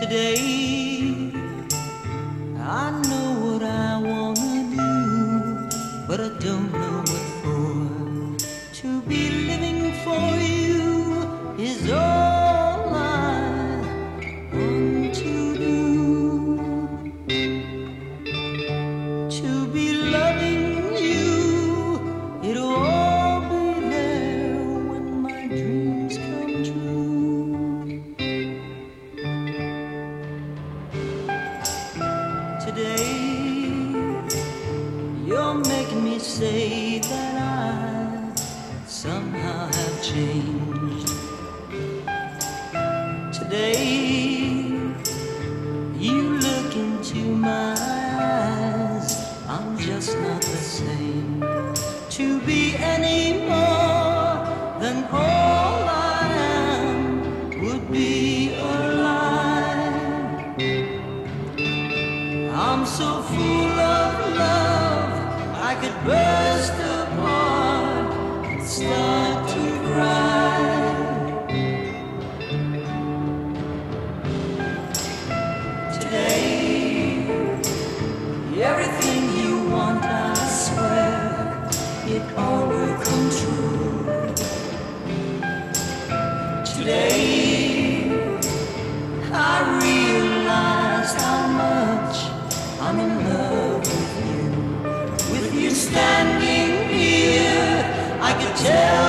Today, I know what I wanna do, but I don't know what for. To be living for you is all I want to do. To be loving you, it'll all be there when my dreams come true. Today, you're making me say that I somehow have changed. Today, you look into my eyes, I'm just not the same. To be any more than all I am would be a lie. I'm so full of love, I could burst apart and start to cry. Today, everything you want, I swear, it all will come true. Today, I realize how much I'm in love with you. With you standing here, I could tell